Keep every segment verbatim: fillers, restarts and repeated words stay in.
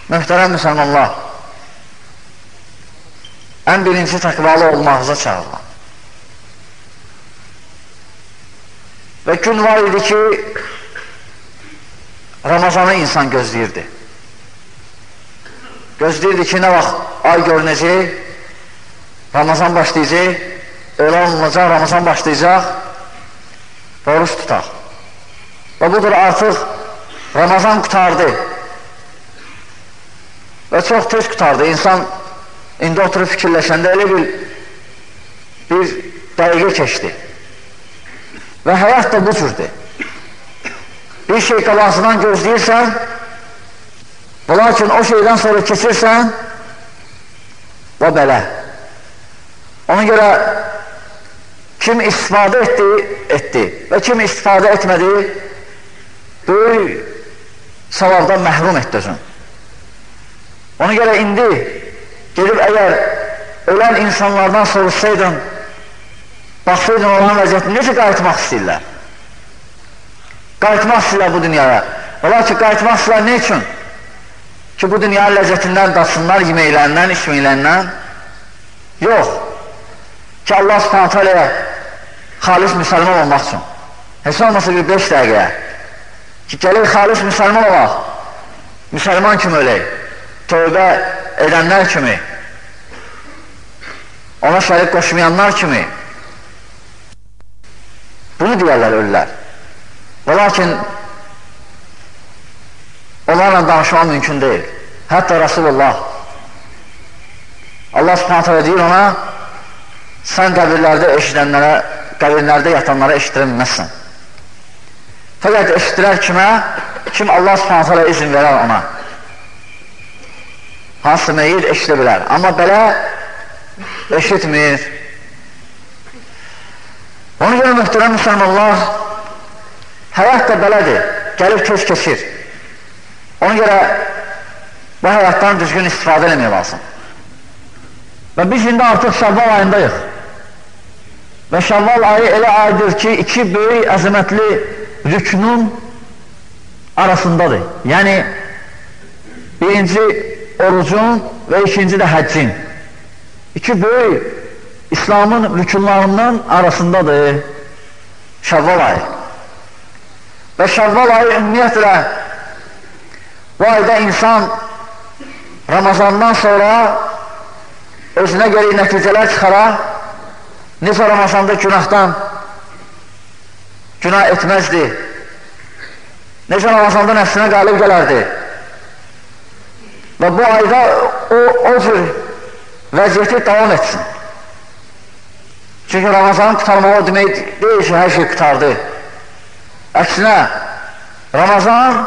Möhtərəm müsəlmanlar, ən birinci təqvalı olmağıza çağırlar. Və gün var idi ki, Ramazanı insan gözləyirdi. Gözləyirdi ki, nə vaxt ay görünəcək, Ramazan başlayacaq, öğlen olunacaq, Ramazan başlayacaq və oruç tutaq. Və budur, artıq Ramazan qutardı və çox tez qutardı. İnsan indi oturub fikirləşəndə elə bil bir dəqiqə keçdi və həyat da bu cürdür. Bir şey qabağından gözləyirsən və lakin o şeydən sonra keçirsən və belə. Ona görə kim istifadə etdi, etdi və kim istifadə etmədi, böyük savabdan məhrum etdi özün. Ona görə indi gedib əgər ölən insanlardan soruşsaydın, baxsaydın olan vəziyyətini necə qayıtmaq istəyirlər? Qayıtmaq istəyirlər bu dünyaya. Ola ki, qayıtmaq istəyirlər ne üçün? Ki, bu dünyanın ləzzətindən datsınlar, yeməklərindən, içməklərindən. Yox. Ki, Allah subhanətə aləyə xalis müsəlman olmaq üçün. Heç olmasa bir beş dəqiqəyə. Ki, gələk xalis müsəlman olaq. Müsəlman kimi ölək. Tövbə edənlər kimi. Ona şərik qoşmayanlar kimi. Bunu deyərlər ölülər. Və lakin onlarla danışmaq mümkün deyil. Hətta Rasulullah Allah subhanətə və deyir ona, sən qəbirlərdə eşidənlərə, qəbirlərdə yatanlara eşidirməzsən. Fəqət eşidirər kimə? Kim Allah subhanətə və izin verər ona. Hansı meyid eşidə bilər. Amma belə eşitmir. Ona görə möhtərəm müsəlmanlar, həyat da belədir, gəlib tez keçir. Ona görə bu həyatdan düzgün istifadə eləmək lazım. Və biz indi artıq Şəvval ayındayıq. Və Şəvval ayı elə aydır ki, iki böyük əzəmətli rüknün arasındadır. Yəni, birinci orucun və ikinci də həccin. İki böyük İslamın rükunlarının arasındadır Şəvval ayı. Və Şəvval ayı ümumiyyətlə bu ayda insan Ramazandan sonra özünə görə nəticələr çıxara, necə Ramazanda günahdan günah etməzdi, necə Ramazanda nəfsinə qalib gələrdi və bu ayda o, o cür vəziyyəti davam etsin. Çünki Ramazanın qutarmağı o demək deyil ki, hər şey qutardı. Əksinə, Ramazan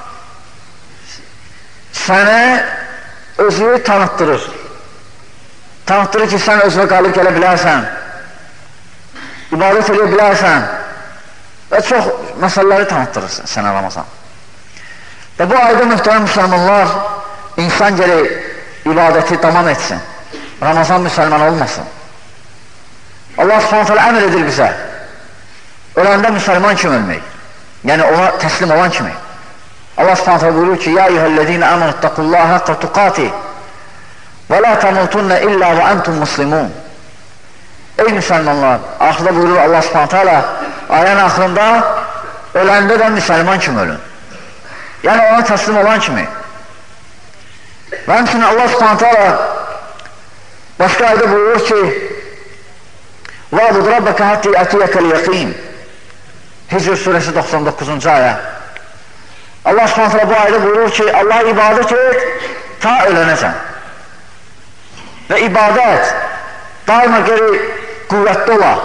sənə özü tanıtdırır. Tanıtdırır ki, sən özünə qalib gələ bilərsən, ibadət edə bilərsən və çox məsələləri tanıtdırır sənə Ramazan. Və bu ayda möhtərəm müsəlmanlar, insan gərək ibadəti tamam etsin. Ramazan müsəlman olmasın. Allah subhanət hələ əmr edir bizə, öləndə müsəlman kimi ölmək, yəni ona təslim olan kimi. Allah subhanət hələ buyurur ki, Ya eyyuhəl-ləzīnə əmənət təqullaha həqqə tuqati və la təmutunna illə və əntum muslimun. Ey müsəlmanlar, axırda buyurur Allah subhanət hələ, ayənin axırında öləndə də müsəlman kimi ölün. Yəni ona təslim olan kimi. Və həmçinin Allah subhanət hələ başqa ayda buyurur ki, وَعْبُدْ رَبَّكَ حَتِّ يَأْتِيَكَ الْيَقِينَ Hicr surəsi doxsan doqquzuncu ayə. Allah subhanətlə bu ayda buyurur ki, Allah ibadət et, ta ölənəcən. Və ibadət daima geri qüvvətli ola.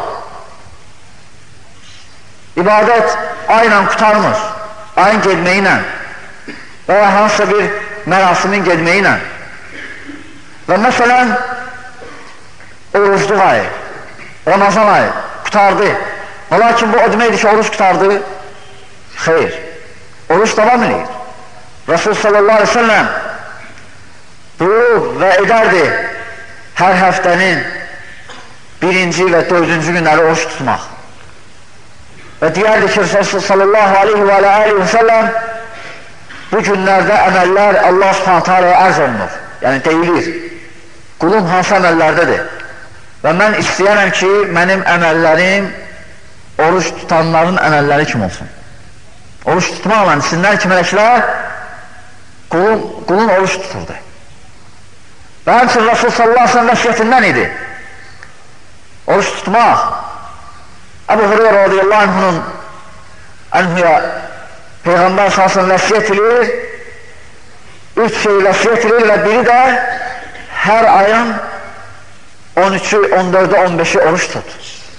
İbadət ayla qutarmır, ayın gedməyi ilə və ya hansısa bir mərasimin gedməyi ilə. Və məsələn, orucluq ayı, Ramazan ayı qutardı. Lakin bu o deməkdir ki, oruç qutardı. Xeyr. Oruç davam edir. Resul sallallahu aleyhi ve sellem buyurur və edərdi hər həftənin birinci və dördüncü günləri oruç tutmaq. Və deyərdi ki, Resul sallallahu aleyhi ve sellem bu günlərdə əməllər Allah Subhanahu taalaya ərz olunur. Yəni deyilir, qulum hansı əməllərdədir? Və mən istəyərəm ki, mənim əməllərim oruç tutanların əməlləri kim olsun? Oruç tutmaqla sinlər ki, mələklər qulun, qulun oruç tuturdu. Və həmçin Rasul sallallahu aleyhi ve sellem vəsiyyətindən idi. Oruç tutmaq. Əbu Hüreyra radiyallahu anhunun anhuya Peyğəmbər sallallahu aleyhi ve sellem vəsiyyət edir. Üç şey vəsiyyət edir və biri də hər ayın on üçü, on dördü, on beşi oruç tut.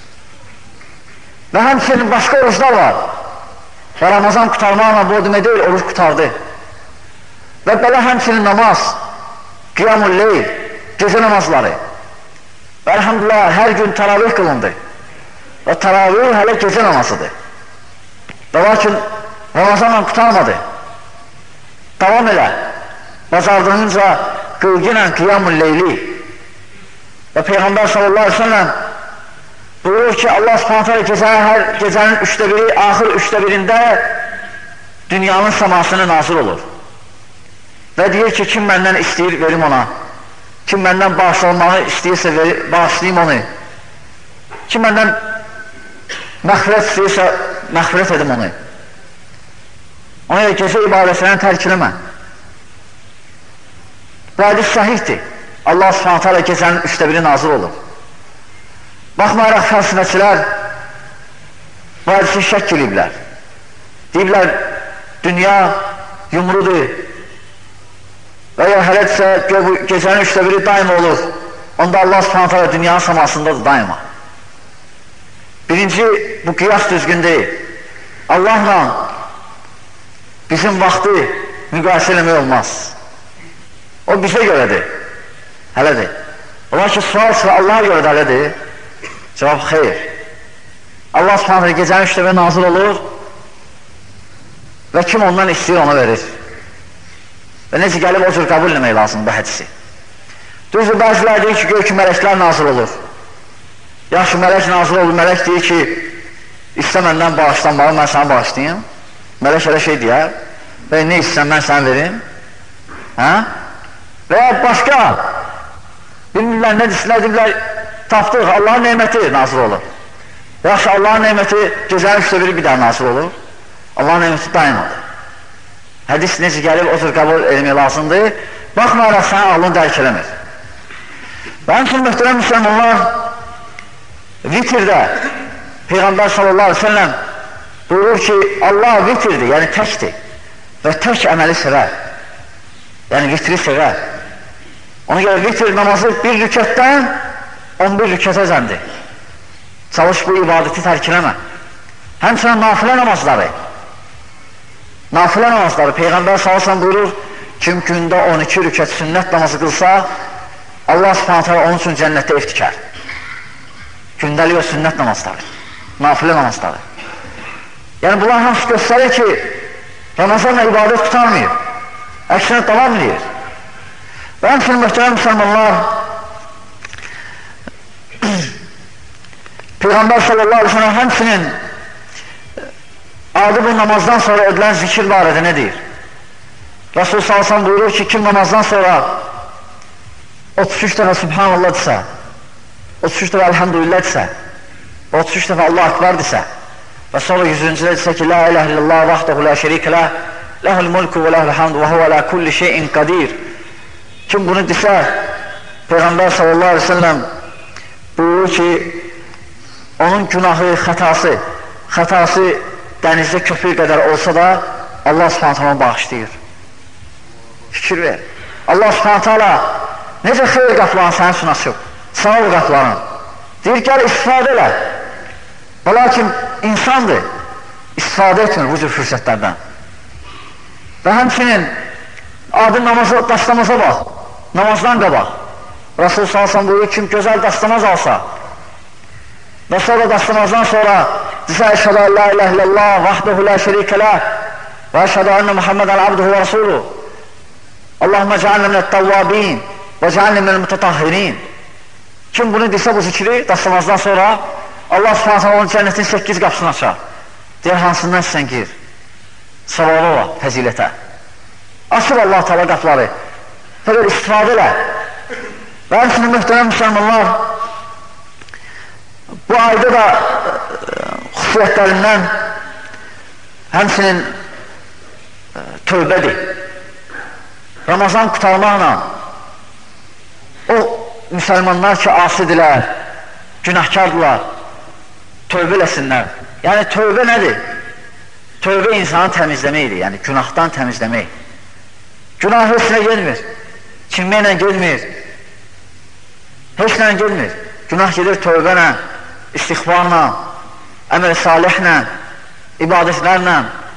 Və həmçinin başqa oruçlar var. Və Ramazan qutarmaqla bu demək deyil, oruç qutardı. Və belə həmçinin namaz, qiyamul leyl, gecə namazları. Və elhamdülillah, hər gün təravih qılındı. Və təravih hələ gecə namazıdır. Və lakin Ramazanla qutarmadı. Davam elə. Bacardığınca qılgınla qiyamul leyli. Və Peyğəmbər sallallahu aleyhi ve sellem buyurur ki, Allah subhanahu teala gecənin, hər gecənin üçdə biri, axır üçdə birində dünyanın səmasına nazil olur. Və deyir ki, kim məndən istəyir, verim ona. Kim məndən bağışlanmağı istəyirsə, bağışlayayım onu. Kim məndən məğfirət istəyirsə, məğfirət edim onu. Ona görə gecə ibadətlərini tərk eləmə. Bu hadis səhihdir. Allah subhanahu teala gecənin üçdə biri nazil olur. Baxmayaraq fəlsifəçilər bu hadisi şək eləyiblər. Deyiblər, dünya yumrudur və ya hələdirsə gecənin üçdə biri daima olur. Onda Allah subhanahu teala dünyanın səmasındadır daima. Birinci, bu qiyas düzgün deyil. Allahla bizim vaxtı müqayisə eləmək olmaz. O bizə görədir, hələdir. Ola ki, sual sıra Allah'a görədir, hələdir. Cavab, xeyr. Allah subhanahu teala gecənin üçdə biri nazil olur və kim ondan istəyir, ona verir. Və necə gəlib o cür qəbul eləmək lazım bu hədisi. Düzdür, bəzilər deyir ki, gör ki, mələklər nazil olur. Yaxşı, mələk nazil olur, mələk deyir ki, istə məndən bağışlanmalı, mən sənə bağışlayayım. Mələk elə şey deyər, və nə istəyəm, mən sənə verim. Hə? Və ya başqa, bilmirlər, nə desinlər, deyirlər, tapdıq, Allahın neyməti nazil olur. Yaxşı, Allahın neyməti gecənin üçdə biri bir daha nazil olur. Allahın neyməti daimidir. Hədis necə gəlib, o cür qəbul etmək lazımdır. Baxmayaraq sənin ağlını dərk eləmir. Və həmçinin möhtərəm müsəlmanlar, vitirdə Peyğəmbər sallallahu aleyhi ve sellem buyurur ki, Allah vitirdir, yəni təkdir və tək əməli sevər. Yəni vitri sevər. Ona görə vitir namazı bir rükətdən on bir rükətə zəndir. Çalış bu ibadəti tərk eləmə. Həmçinin nafilə namazları. Nafilə namazları Peyğəmbər sallallahu aleyhi ve sellem buyurur, kim gündə on iki rükət sünnət namazı qılsa, Allah subhanahu teala onun üçün cənnətdə ev tikər. Gündəlik o sünnət namazları, nafilə namazları. Yəni bunlar hamısı göstərir ki, Ramazanla ibadət tutarmayır, əksinə davam edir. Və həmçinin möhtərəm müsəlmanlar, Peyğəmbər sallallahu aleyhi ve sellem həmçinin adı bu namazdan sonra edilən zikir barədə nə deyir? Rasul sallallahu aleyhi ve sellem buyurur ki, kim namazdan sonra otuz üç dəfə Subhanallah desə, otuz üç dəfə Elhamdülillah desə, otuz üç dəfə Allah Akbar desə və sonra yüzüncüdə desə ki, La ilahe illallah vahdahu la şerike lah, lehul mulku və lehul hamdu və huve ala kulli şeyin qadir. Kim bunu desə, Peyğəmbər sallallahu aleyhi ve sellem buyurur ki, onun günahı, xətası, xətası dənizdə köpük qədər olsa da Allah subhanahu teala bağışlayır. Fikir ver. Allah subhanahu teala necə xeyr qaplarını sənin üçün açıb, savab qaplarını. Deyir, gəl istifadə elə. Və lakin insandır, istifadə etmir bu cür fürsətlərdən. Və həmçinin adi namazı, daşlamaza bax, namazdan qabaq. Rasul sallallahu aleyhi ve sellem buyurur, kim gözəl daşlamaz alsa və sonra daşlamazdan sonra desə, əşhədə ən la ilahe illallah, vahdahu la şerike lah və əşhədə enne Muhammedən abduhu və rasuluhu. Allahümme cealne minət tavvabin və cealne minəl mütetahhirin. Kim bunu desə bu zikri daşlamazdan sonra Allah subhanahu teala onun cənnətin səkkiz qapısını açar. Deyər, hansından sən gir? Savaba var, fəzilətə. Açır Allah Teala qapıları. Fəqət istifadə elə. Və həmçinin möhtərəm müsəlmanlar, bu ayda da xüsusiyyətlərindən həmçinin tövbədir. Ramazan qutarmaqla o müsəlmanlar ki, asidirlər, günahkardırlar, tövbə eləsinlər. Yəni, tövbə nədir? Tövbə insanı təmizləməkdir, yəni günahdan təmizləmək. Günah heç nə gelmir, çinməklə gelmir, heç nə gelmir. Günah gedir tövbə-lə, istiğfarla, əməl salihlə, ibadətlərlə.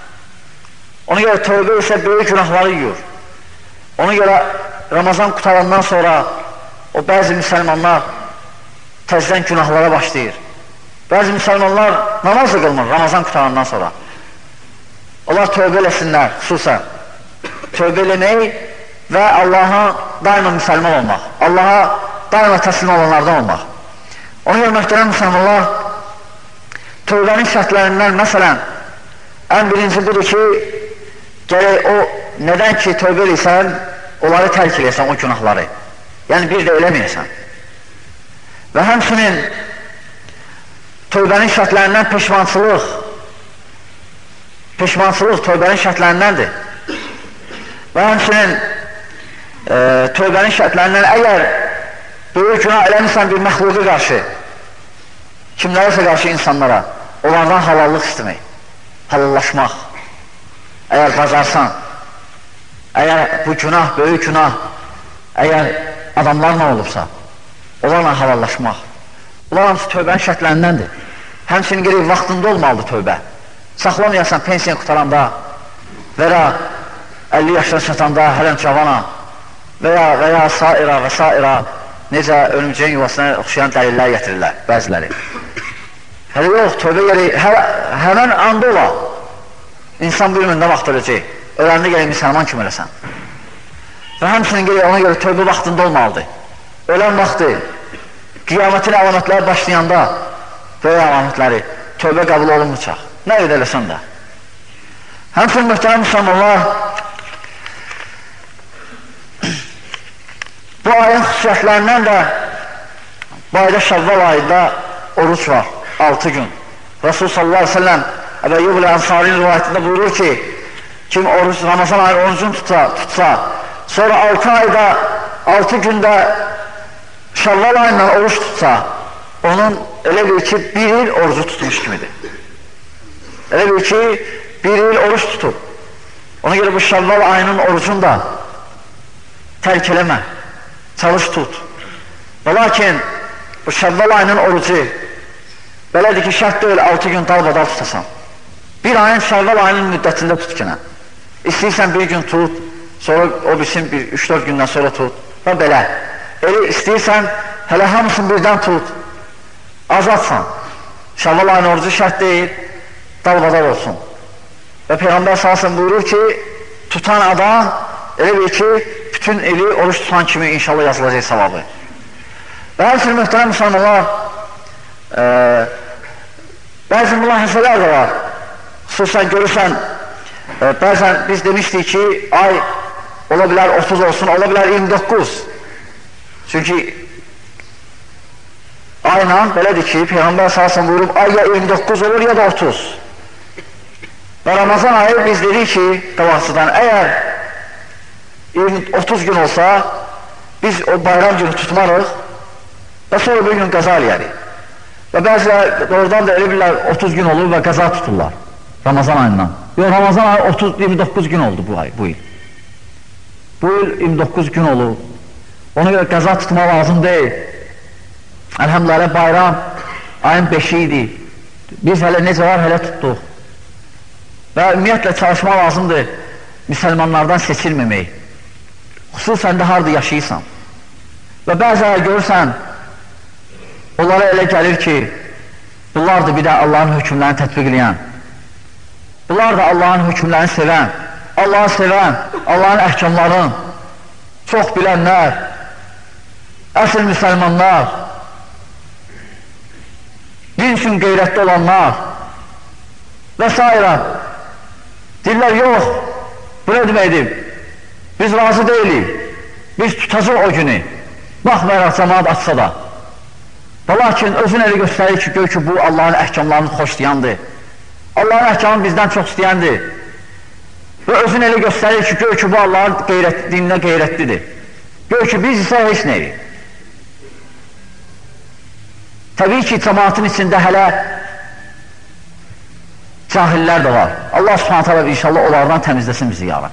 Ona görə tövbə isə böyük günahları yiyur. Ona görə Ramazan qutarandan sonra o bəzi müsəlmanlar təzdən günahlara başlayır. Bəzi müsəlmanlar namaz da qılmır Ramazan qutarandan sonra. Onlar tövbə eləsinlər, xüsusən. Tövbə eləmək və Allaha daima müsəlman olmaq. Allaha daima təslim olanlardan olmaq. Ona görə möhtərəm müsəlmanlar, tövbənin şərtlərindən, məsələn, ən birinci budur ki, gələk o, nədən ki, tövbə eləysən, onları tərk eləyəsən, o günahları. Yəni, bir də eləməyəsən. Və həmçinin, tövbənin şərtlərindən peşmançılıq, peşmançılıq tövbənin şərtlərindəndir. Və həmçinin e, tövbənin şərtlərindən əgər böyük günah eləmirsən bir məxluqa qarşı, kimlərəsə qarşı insanlara, onlardan halallıq istəmək, halallaşmaq, əgər bacarsan, əgər bu günah, böyük günah, əgər adamlarla olubsa, onlarla halallaşmaq, onlar hamısı tövbənin şərtlərindəndir. Həmçinin gerək vaxtında olmalıdır tövbə. Saxlamayasan pensiya qutaranda və ya əlli yaşına çatanda, hələm cavana və ya, və ya saira və saira necə ölümcəyin yuvasına oxşayan dəlillər gətirirlər, bəziləri. Hələ yox, tövbə yeri hə, həmən anda ola. İnsan bir mündə vaxt öləcək. Öləndə gələk müsəlman kimi eləsən. Və həmçinin gələk ona görə tövbə vaxtında olmalıdır. Ölən vaxtı, qiyamətin əlamətləri başlayanda böyük əlamətləri tövbə qəbul olunmayacaq. Nə edə eləsən də. Həmçinin möhtərəm müsəlmanlar, bu ayın xüsusiyyətlərindən də bu ayda Şəvval ayında oruç var, altı gün. Rasul sallallahu aleyhi ve sellem Əbu Eyyub el-Ensari'nin rivayətində buyurur ki, kim oruç, Ramazan ayı orucunu tutsa, tutsa, sonra altı ayda, altı gündə Şəvval ayından oruç tutsa, onun elə bir ki, bir il orucu tutmuş kimidir. Elə bir ki, bir il oruç tutub. Ona görə bu Şəvval ayının orucunu da tərk eləmə, çalış tut. Və lakin bu Şəvval ayının orucu belədir ki, şərt deyil, altı gün dalbadal tutasan. Bir ayın Şəvval ayının müddətində tut ki, İstəyirsən bir gün tut, sonra o bilsin bir üç dörd gündən sonra tut. Və belə. Elə istəyirsən, hələ hamısını birdən tut. Azadsan. Şəvval ayının orucu şərt deyil, dalbadal olsun. Və Peyğəmbər sallallahu buyurur ki, tutan adam elə bir ki, bütün eli oruç tutan kimi inşallah yazılacaq savabı. Və həmçinin möhtərəm müsəlmanlar, e, bəzi mülahizələr də var. Xüsusən görürsən, e, bəzən biz demişdik ki, ay ola bilər otuz olsun, ola bilər iyirmi doqquz. Çünki ayla belədir ki, Peyğəmbər sallallahu buyurub, ay ya iyirmi doqquz olur ya da otuz. Və Ramazan ayı biz dedik ki, qabaqçıdan, əgər otuz gün olsa, biz o bayram günü tutmarıq və sonra bir gün qəza eləyərik. Və bəzilər oradan da elə bilirlər otuz gün olur və qəza tuturlar Ramazan ayından. Yox, Ramazan ayı otuz iyirmi doqquz gün oldu bu ay, bu il. Bu il iyirmi doqquz gün olur. Ona görə qəza tutmaq lazım deyil. Əlhəmdülillah bayram ayın beşi idi. Biz hələ necə var, hələ tutduq. Və ümumiyyətlə çalışmaq lazımdır müsəlmanlardan seçilməmək. Xüsusən də harada yaşayırsan. Və bəzən görürsən, onlara elə gəlir ki, bunlardır bir də Allahın hökmlərini tətbiq edən. Bunlar da Allahın hökmlərini sevən, Allahı sevən, Allahın əhkamlarını çox bilənlər, əsl müsəlmanlar, din üçün qeyrətli olanlar və s. Deyirlər, yox, bu nə deməkdir? Biz razı deyilik. Biz tutacaq o günü. Baxmayaraq cəmaat açsa da. Və lakin özün elə göstərir ki, gör ki, bu Allahın əhkamlarını xoşlayandır. Allahın əhkamını bizdən çox istəyəndir. Və özün elə göstərir ki, gör ki, bu Allahın qeyrət, dininə qeyrətlidir. Gör ki, biz isə heç neyik. Təbii ki, cəmaatın içində hələ cahillər də var. Allah subhanət hələ inşallah onlardan təmizləsin bizi yarın.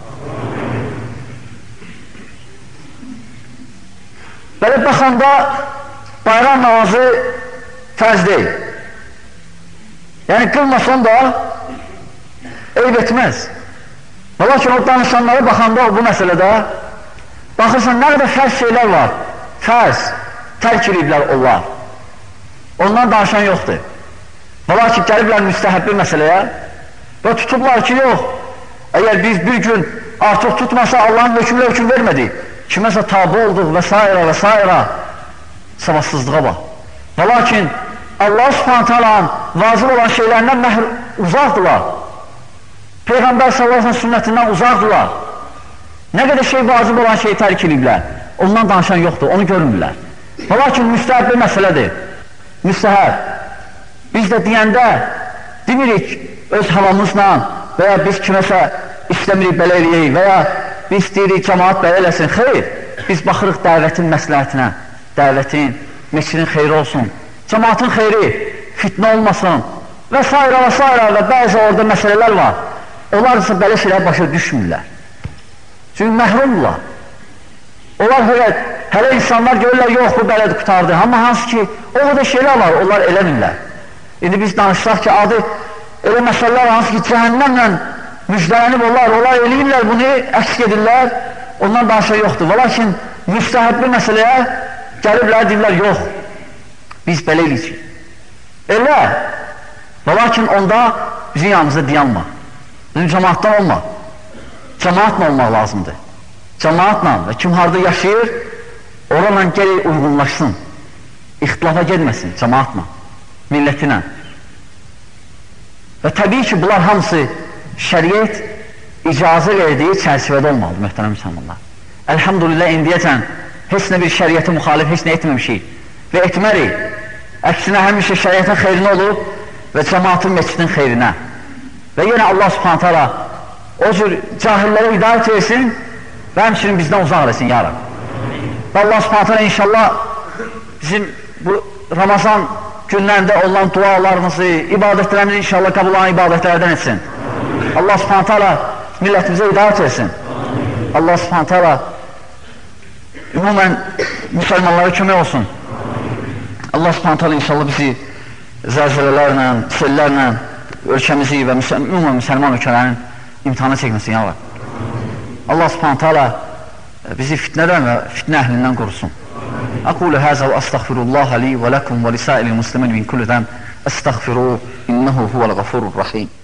Belə baxanda bayram namazı fərz deyil. Yəni qılmasan da eyb etməz. Və lakin o danışanlara baxanda bu məsələdə baxırsan nə qədər fərz şeylər var. Fərz, tərk ediblər onlar. Ondan danışan yoxdur. Və lakin gəliblər müstəhəbbi məsələyə və tutublar ki, yox. Əgər biz bir gün artıq tutmasa Allahın hökmülə hökm vermədik. Kiməsə tabi olduq və s. və s. savadsızlığa bax. Və lakin Allah subhanət hələ vacib olan şeylərindən məhr uzaqdılar. Peyğəmbər sallallahu aleyhi sünnətindən uzaqdılar. Nə qədər şey vacib olan şeyi tərk ediblər. Ondan danışan yoxdur, onu görmürlər. Və lakin müstəhəb bir məsələdir. Müstəhəb. Biz də deyəndə demirik öz havamızla və ya biz kiməsə istəmirik belə eləyək və ya biz deyirik cəmaat belə eləsin. Xeyr, biz baxırıq dəvətin məsləhətinə, dəvətin, meçinin xeyri olsun, cəmaatın xeyri, fitnə olmasın və s. və s. və bəzi orada məsələlər var. Onlar ise belə şeylər başa düşmürlər. Çünki məhrumdurlar. Onlar hələ, hələ insanlar görürlər, yox bu belədir, qutardı. Amma hansı ki, o qədər şeylər var, onlar eləmirlər. İndi biz danışsaq ki, adı elə məsələlər hansı ki, cəhənnəmlə müjdələnib onlar, onlar eləyirlər, bunu əks edirlər, ondan danışa yoxdur. Və lakin müstəhəbbi məsələyə gəliblər, deyirlər, yox, biz belə eləyik. Elə, və lakin onda bizim yanımızda dayanma. Bizim cəmaatdan olma. Cəmaatla olmaq lazımdır. Cəmaatla və kim harada yaşayır, oranla gələk uyğunlaşsın. İxtilafa gedməsin cəmaatla, millətinə. Və təbii ki, bunlar hamısı şəriət icazə verdiyi çərçivədə olmalıdır, möhtərəm müsəlmanlar. Əlhamdülillah, indiyəcən heç nə bir şəriətə müxalif, heç nə etməmişik və etmərik. Əksinə həmişə şəriətin xeyrinə olub və cəmaatın meçidin xeyrinə. Və yenə Allah subhanət hala o cür cahillərə hidayət versin və həmçinin bizdən uzaq eləsin, ya Rab. Və Allah subhanət hala inşallah bizim bu Ramazan günlərində olan dualarımızı, ibadətlərimizi inşallah qəbul olan ibadətlərdən etsin. Allah subhanət hala millətimizə hidayət versin. Allah subhanət hala ümumən müsəlmanlara kömək olsun. Allah subhanət hala inşallah bizi zəlzələlərlə, sellərlə ölkəmizi və ümumən müsəlman ölkələrin imtihana çəkməsin, ya Allah. Allah subhanət hala bizi fitnədən və fitnə əhlindən qorusun. Aqulu həzə və əstəğfirullaha li və ləkum və lisəili muslimin min kulli zəm əstəğfiru innehu huvəl-ğafurur rahim.